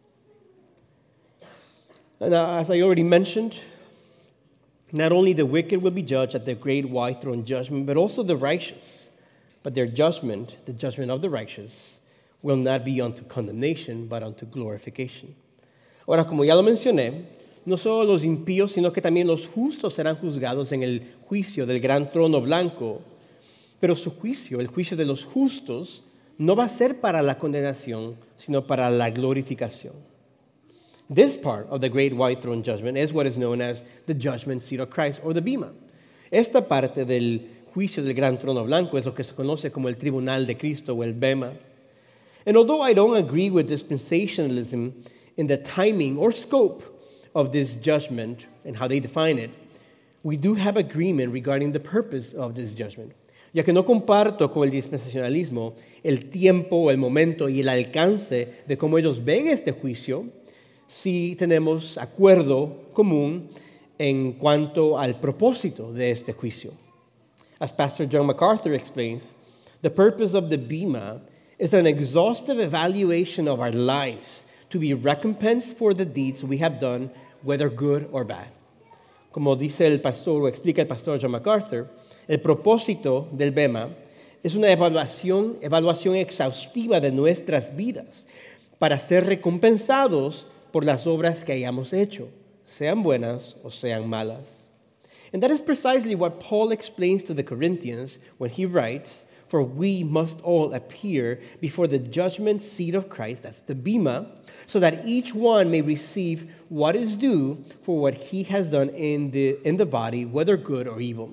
Speaker 1: And as I already mentioned, not only the wicked will be judged at the great white throne judgment, but also the righteous. But their judgment, the judgment of the righteous, will not be unto condemnation, but unto glorification. Ahora, como ya lo mencioné, no solo los impíos, sino que también los justos serán juzgados en el juicio del gran trono blanco. Pero su juicio, el juicio de los justos, no va a ser para la condenación, sino para la glorificación. This part of the great white throne judgment is what is known as the judgment seat of Christ, or the bema. Esta parte del juicio del gran trono blanco es lo que se conoce como el tribunal de Cristo o el bema. And although I don't agree with dispensationalism in the timing or scope of this judgment and how they define it, we do have agreement regarding the purpose of this judgment. Ya que no comparto con el dispensacionalismo el tiempo, el momento y el alcance de cómo ellos ven este juicio, sí tenemos acuerdo común en cuanto al propósito de este juicio. As Pastor John MacArthur explains, the purpose of the bema is an exhaustive evaluation of our lives to be recompensed for the deeds we have done, whether good or bad. Como dice el pastor, o explica el pastor John MacArthur, el propósito del bema es una evaluación exhaustiva de nuestras vidas para ser recompensados por las obras que hayamos hecho, sean buenas o sean malas. And that is precisely what Paul explains to the Corinthians when he writes, "For we must all appear before the judgment seat of Christ," that's the bema, "so that each one may receive what is due for what he has done in the body, whether good or evil."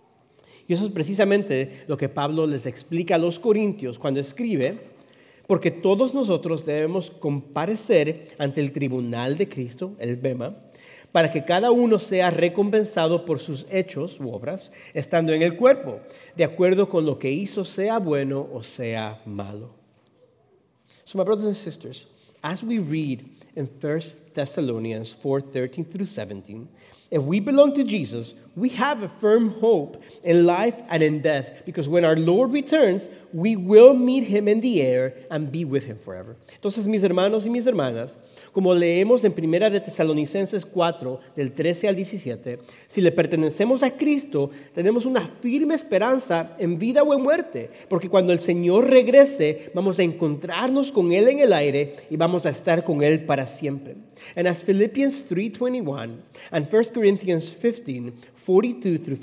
Speaker 1: Y eso es precisamente lo que Pablo les explica a los corintios cuando escribe, porque todos nosotros debemos comparecer ante el tribunal de Cristo, el bema, para que cada uno sea recompensado por sus hechos u obras, estando en el cuerpo, de acuerdo con lo que hizo, sea bueno o sea malo. So my brothers and sisters, as we read in 1 Thessalonians 4:13 through 17, if we belong to Jesus, we have a firm hope in life and in death, because when our Lord returns, we will meet him in the air and be with him forever. Entonces, mis hermanos y mis hermanas, como leemos en 1 de Tesalonicenses 4, del 13 al 17, si le pertenecemos a Cristo, tenemos una firme esperanza en vida o en muerte, porque cuando el Señor regrese, vamos a encontrarnos con Él en el aire y vamos a estar con Él para siempre. And as Philippians 3:21 and 1 Corinthians 15, 42 through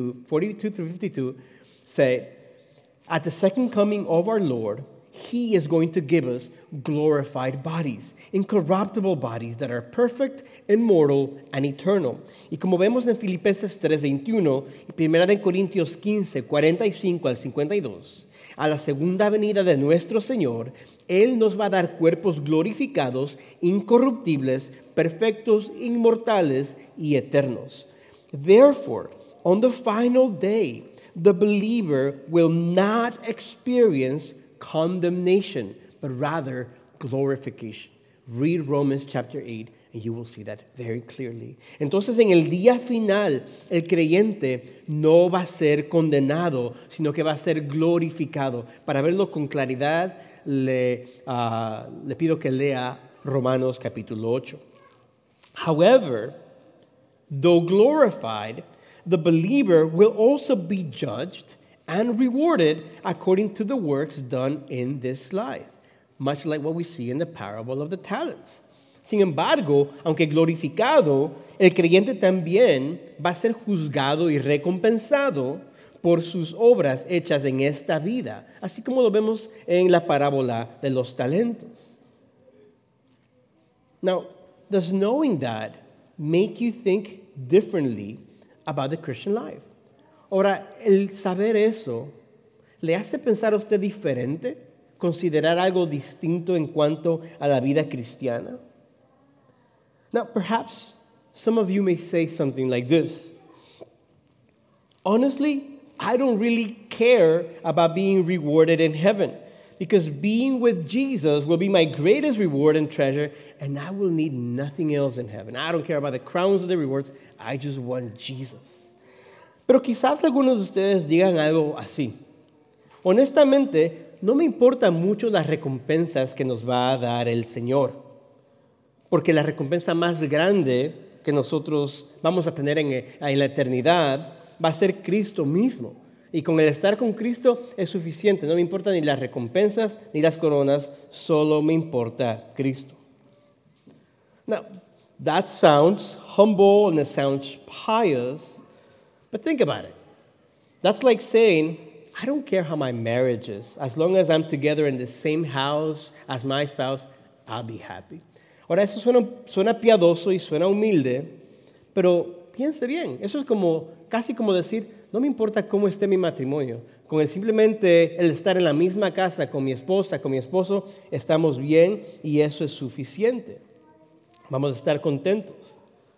Speaker 1: 52 say, at the second coming of our Lord, He is going to give us glorified bodies, incorruptible bodies that are perfect, immortal, and eternal. Y como vemos en Filipenses 3:21 y 1 Corintios 15, 45 al 52, a la segunda venida de nuestro Señor, Él nos va a dar cuerpos glorificados, incorruptibles, perfectos, inmortales y eternos. Therefore, on the final day, the believer will not experience condemnation, but rather glorification. Read Romans chapter 8 and you will see that very clearly. Entonces, en el día final, el creyente no va a ser condenado, sino que va a ser glorificado. Para verlo con claridad, le pido que lea Romanos capítulo 8. However, though glorified, the believer will also be judged and rewarded according to the works done in this life, much like what we see in the parable of the talents. Sin embargo, aunque glorificado, el creyente también va a ser juzgado y recompensado por sus obras hechas en esta vida, así como lo vemos en la parábola de los talentos. Now, does knowing that make you think differently about the Christian life? Ahora, el saber eso, ¿le hace pensar a usted diferente? ¿Considerar algo distinto en cuanto a la vida cristiana? Now, perhaps some of you may say something like this. Honestly, I don't really care about being rewarded in heaven because being with Jesus will be my greatest reward and treasure, and I will need nothing else in heaven. I don't care about the crowns or the rewards. I just want Jesus. Pero quizás algunos de ustedes digan algo así. Honestamente, no me importan mucho las recompensas que nos va a dar el Señor, porque la recompensa más grande que nosotros vamos a tener en la eternidad va a ser Cristo mismo. Y con el estar con Cristo es suficiente. No me importan ni las recompensas ni las coronas, solo me importa Cristo. Now, that sounds humble and it sounds pious, but think about it. That's like saying, I don't care how my marriage is. As long as I'm together in the same house as my spouse, I'll be happy. Ahora, eso suena piadoso y suena humilde, pero piense bien. Eso es casi como decir, no me importa cómo esté mi matrimonio. Con simplemente el estar en la misma casa con mi esposa, con mi esposo, estamos bien y eso es suficiente. Vamos a estar contentos.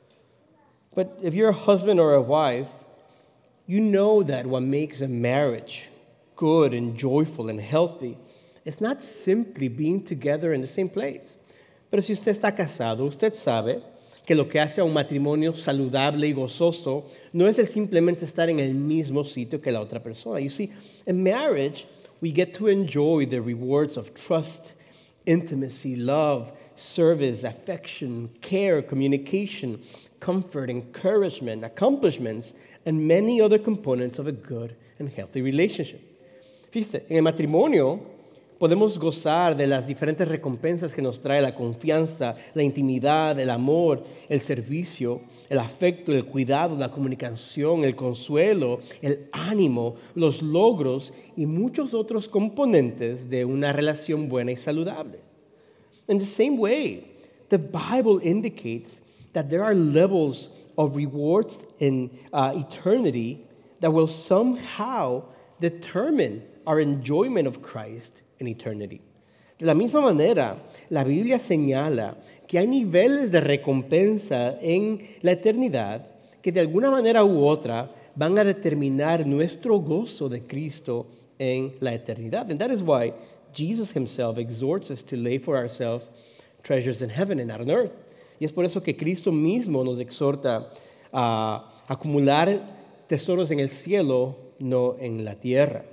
Speaker 1: But if you're a husband or a wife, you know that what makes a marriage good and joyful and healthy is not simply being together in the same place. Pero si usted está casado, usted sabe que lo que hace a un matrimonio saludable y gozoso no es el simplemente estar en el mismo sitio que la otra persona. You see, in marriage, we get to enjoy the rewards of trust, intimacy, love, service, affection, care, communication, comfort, encouragement, accomplishments, and many other components of a good and healthy relationship. Fíjese, en el matrimonio podemos gozar de las diferentes recompensas que nos trae la confianza, la intimidad, el amor, el servicio, el afecto, el cuidado, la comunicación, el consuelo, el ánimo, los logros y muchos otros componentes de una relación buena y saludable. In the same way, the Bible indicates that there are levels of rewards in eternity that will somehow determine our enjoyment of Christ in eternity. De la misma manera, la Biblia señala que hay niveles de recompensa en la eternidad que de alguna manera u otra van a determinar nuestro gozo de Cristo en la eternidad. And that is why Jesus himself exhorts us to lay for ourselves treasures in heaven and not on earth. Y es por eso que Cristo mismo nos exhorta a acumular tesoros en el cielo, no en la tierra.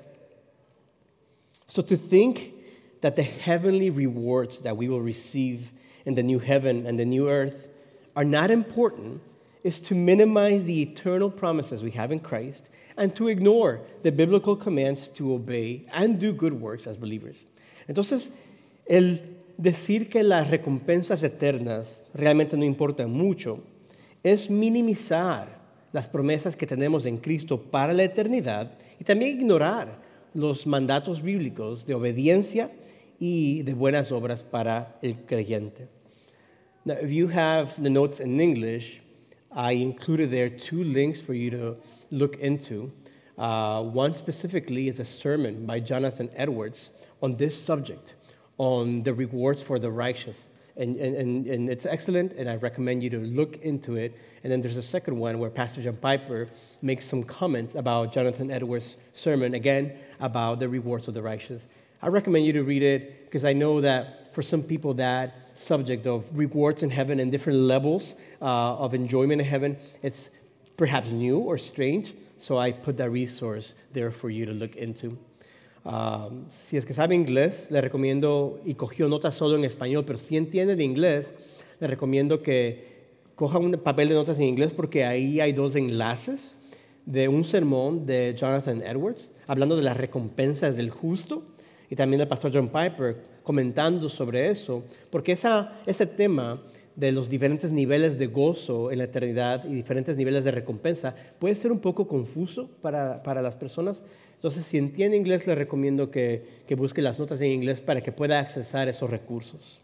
Speaker 1: So to think that the heavenly rewards that we will receive in the new heaven and the new earth are not important is to minimize the eternal promises we have in Christ and to ignore the biblical commands to obey and do good works as believers. Entonces, el decir que las recompensas eternas realmente no importan mucho es minimizar las promesas que tenemos en Cristo para la eternidad y también ignorar los mandatos bíblicos de obediencia y de buenas obras para el creyente. Now, if you have the notes in English, I included there 2 links for you to look into. One specifically is a sermon by Jonathan Edwards on this subject, on the rewards for the righteous. And it's excellent, and I recommend you to look into it. And then there's a second one where Pastor John Piper makes some comments about Jonathan Edwards' sermon, again, about the rewards of the righteous. I recommend you to read it because I know that for some people that subject of rewards in heaven and different levels of enjoyment in heaven, it's perhaps new or strange. So I put that resource there for you to look into. Si es que sabe inglés, le recomiendo, y cogió notas solo en español, pero si entiende de inglés, le recomiendo que coja un papel de notas en inglés porque ahí hay 2 enlaces de un sermón de Jonathan Edwards, hablando de las recompensas del justo, y también del pastor John Piper comentando sobre eso, porque ese tema de los diferentes niveles de gozo en la eternidad y diferentes niveles de recompensa puede ser un poco confuso para las personas. Entonces, si entiende inglés, le recomiendo que busque las notas en inglés para que pueda accesar esos recursos.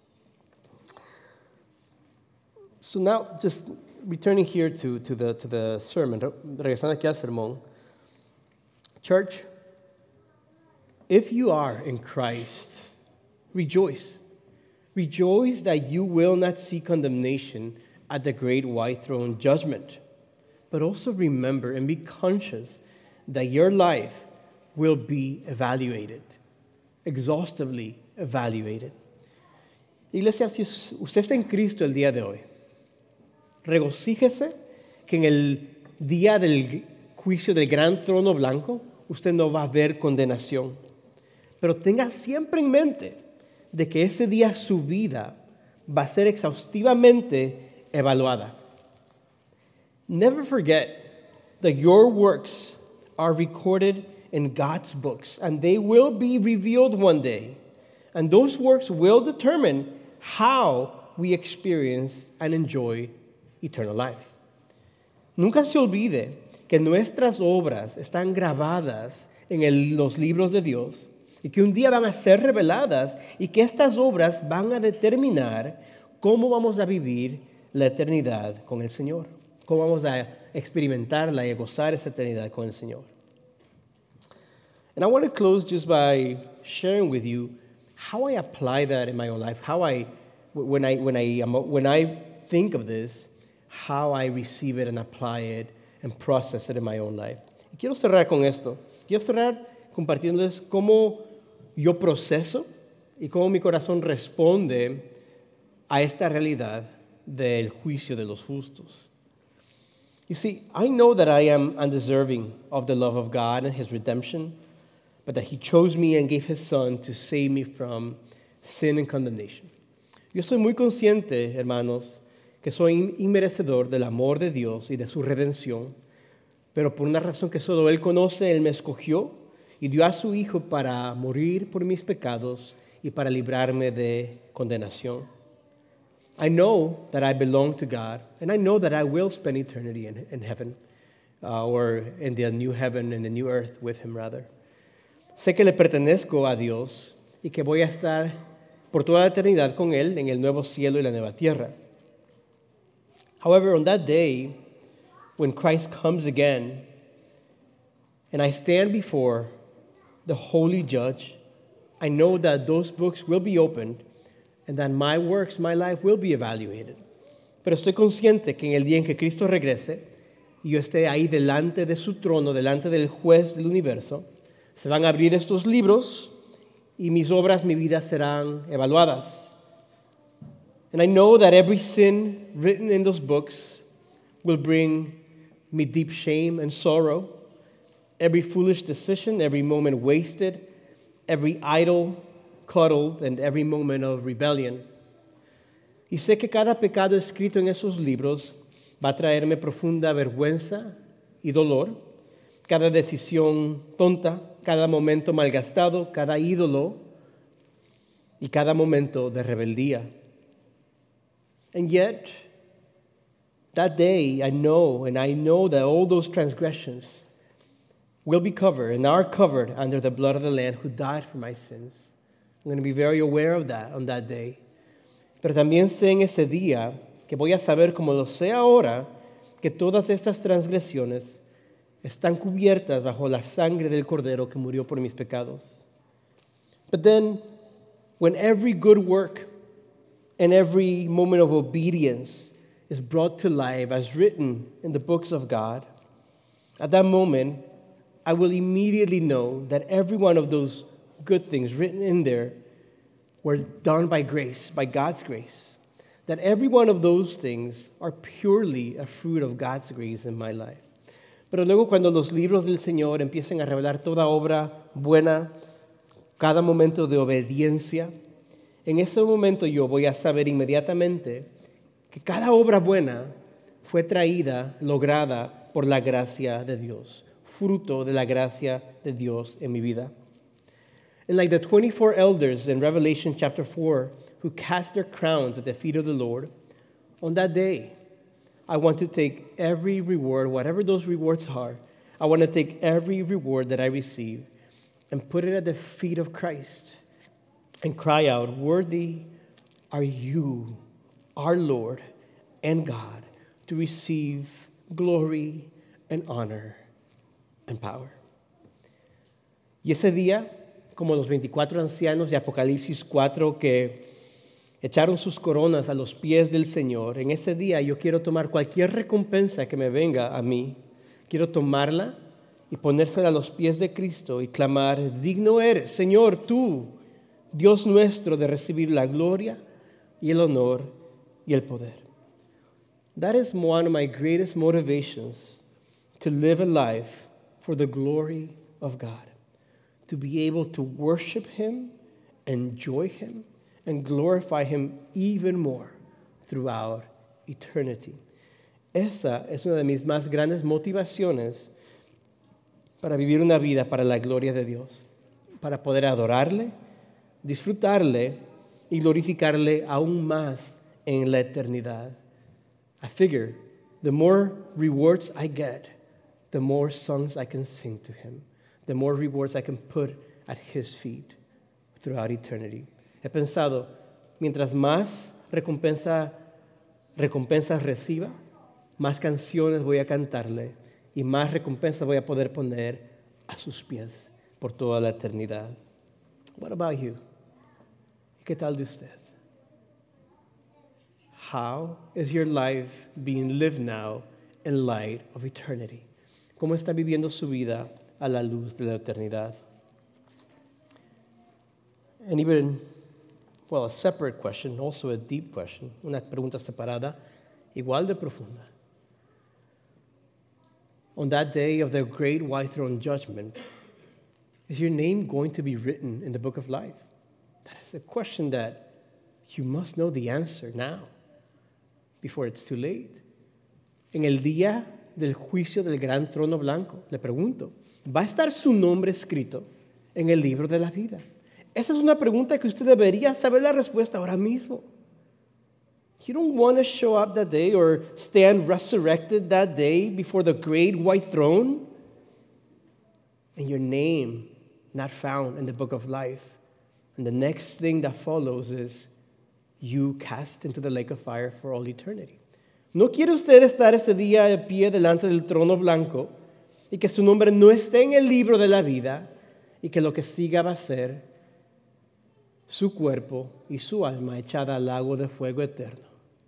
Speaker 1: So now, just returning here to the sermon, regresando aquí al sermón. Church, if you are in Christ, rejoice. Rejoice that you will not see condemnation at the great white throne judgment. But also remember and be conscious that your life will be evaluated, exhaustively evaluated. Iglesia, si usted está en Cristo el día de hoy, regocíjese que en el día del juicio del gran trono blanco, usted no va a ver condenación. Pero tenga siempre en mente de que ese día su vida va a ser exhaustivamente evaluada. Never forget that your works are recorded in God's books, and they will be revealed one day. And those works will determine how we experience and enjoy eternal life. Nunca se olvide que nuestras obras están grabadas en los libros de Dios y que un día van a ser reveladas y que estas obras van a determinar cómo vamos a vivir la eternidad con el Señor, cómo vamos a experimentarla y gozar esa eternidad con el Señor. And I want to close just by sharing with you how I apply that in my own life, when I think of this, how I receive it and apply it and process it in my own life. Y quiero cerrar con esto. Quiero cerrar compartiéndoles cómo yo proceso y cómo mi corazón responde a esta realidad del juicio de los justos. You see, I know that I am undeserving of the love of God and His redemption, but that He chose me and gave His Son to save me from sin and condemnation. Yo soy muy consciente, hermanos, que soy inmerecedor del amor de Dios y de su redención, pero por una razón que solo Él conoce, Él me escogió y dio a su Hijo para morir por mis pecados y para librarme de condenación. I know that I belong to God, and I know that I will spend eternity in heaven, or in the new heaven and the new earth with Him, rather. Sé que le pertenezco a Dios y que voy a estar por toda la eternidad con Él en el nuevo cielo y la nueva tierra. However, on that day, when Christ comes again, and I stand before the holy judge, I know that those books will be opened and that my works, my life will be evaluated. Pero estoy consciente que en el día en que Cristo regrese y yo esté ahí delante de su trono, delante del juez del universo, se van a abrir estos libros y mis obras, mi vida serán evaluadas. And I know that every sin written in those books will bring me deep shame and sorrow. Every foolish decision, every moment wasted, every idol cuddled, and every moment of rebellion. Y sé que cada pecado escrito en esos libros va a traerme profunda vergüenza y dolor. Cada decisión tonta, cada momento malgastado, cada ídolo y cada momento de rebeldía. And yet, that day I know that all those transgressions will be covered and are covered under the blood of the Lamb who died for my sins. I'm going to be very aware of that on that day. Pero también sé en ese día que voy a saber, como lo sé ahora, que todas estas transgresiones están cubiertas bajo la sangre del Cordero que murió por mis pecados. But then, when every good work and every moment of obedience is brought to life as written in the books of God, at that moment, I will immediately know that every one of those good things written in there were done by grace, by God's grace. That every one of those things are purely a fruit of God's grace in my life. Pero luego cuando los libros del Señor empiecen a revelar toda obra buena, cada momento de obediencia, en ese momento yo voy a saber inmediatamente que cada obra buena fue traída, lograda por la gracia de Dios, fruto de la gracia de Dios en mi vida. And like the 24 elders in Revelation chapter 4 who cast their crowns at the feet of the Lord, on that day, I want to take every reward, whatever those rewards are, I want to take every reward that I receive and put it at the feet of Christ and cry out, "Worthy are you, our Lord and God, to receive glory and honor and power." Y ese día, como los 24 ancianos de Apocalipsis 4 que echaron sus coronas a los pies del Señor, en ese día yo quiero tomar cualquier recompensa que me venga a mí, quiero tomarla y ponérsela a los pies de Cristo y clamar, digno eres, Señor, tú, Dios nuestro, de recibir la gloria y el honor y el poder. That is one of my greatest motivations, to live a life for the glory of God, to be able to worship Him, enjoy Him, and glorify Him even more throughout eternity. Esa es una de mis más grandes motivaciones para vivir una vida para la gloria de Dios, para poder adorarle, disfrutarle y glorificarle aún más en la eternidad. I figure the more rewards I get, the more songs I can sing to Him, the more rewards I can put at His feet throughout eternity. He pensado, mientras más recompensas reciba, más canciones voy a cantarle y más recompensas voy a poder poner a sus pies por toda la eternidad. What about you? ¿Qué tal de usted? How is your life being lived now in light of eternity? ¿Cómo está viviendo su vida a la luz de la eternidad? And even, well, a separate question, also a deep question, una pregunta separada, igual de profunda. On that day of the great white throne judgment, is your name going to be written in the book of life? That is a question that you must know the answer now, before it's too late. En el día del juicio del gran trono blanco, le pregunto, ¿va a estar su nombre escrito en el libro de la vida? Esa es una pregunta que usted debería saber la respuesta ahora mismo. You don't want to show up that day or stand resurrected that day before the great white throne and your name not found in the book of life. And the next thing that follows is you cast into the lake of fire for all eternity. ¿No quiere usted estar ese día de pie delante del trono blanco y que su nombre no esté en el libro de la vida y que lo que siga va a ser su cuerpo y su alma echada al lago de fuego eterno?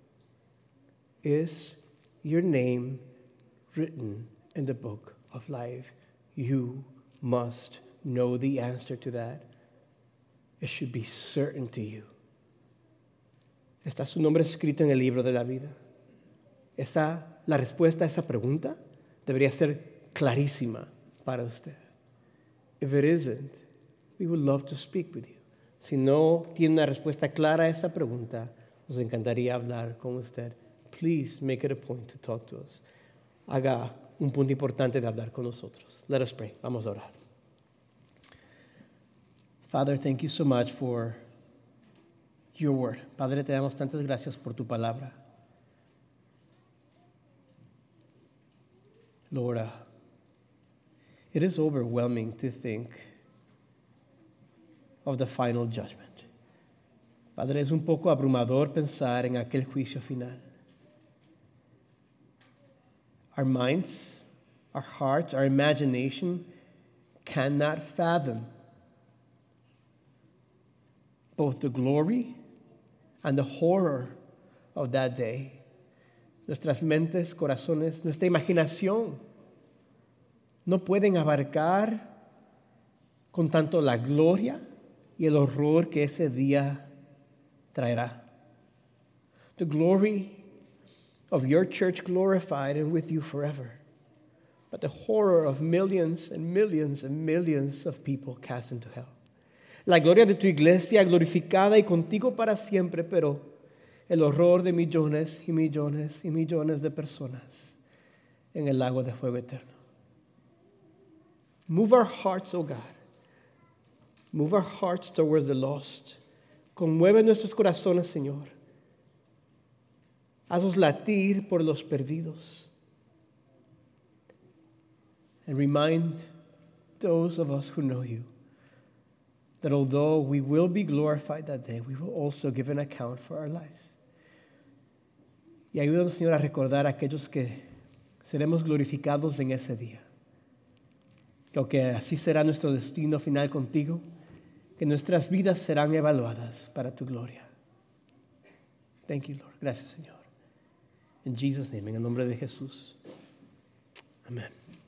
Speaker 1: Is your name written in the book of life? You must know the answer to that. It should be certain to you. ¿Está su nombre escrito en el libro de la vida? La respuesta a esa pregunta debería ser clarísima para usted. If it isn't, we would love to speak with you. Si no tiene una respuesta clara a esa pregunta, nos encantaría hablar con usted. Please make it a point to talk to us. Haga un punto importante de hablar con nosotros. Let us pray. Vamos a orar. Father, thank you so much for your word. Padre, te damos tantas gracias por tu palabra. Lord, it is overwhelming to think of the final judgment. Padre, es un poco abrumador pensar en aquel juicio final. Our minds Our hearts, our imagination cannot fathom both the glory and the horror of that day. Nuestras mentes, corazones, nuestra imaginación no pueden abarcar con tanto la gloria y el horror que ese día traerá. The glory of your church glorified and with you forever, but the horror of millions and millions and millions of people cast into hell. La gloria de tu iglesia glorificada y contigo para siempre, pero el horror de millones y millones y millones de personas en el lago de fuego eterno. Move our hearts, oh God. Move our hearts towards the lost. Conmueve nuestros corazones, Señor. Haznos latir por los perdidos. And remind those of us who know you that although we will be glorified that day, we will also give an account for our lives. Y ayúdanos, Señor, a recordar a aquellos que seremos glorificados en ese día. Que así será nuestro destino final contigo, que nuestras vidas serán evaluadas para tu gloria. Thank you, Lord. Gracias, Señor. In Jesus' name, en el nombre de Jesús. Amén.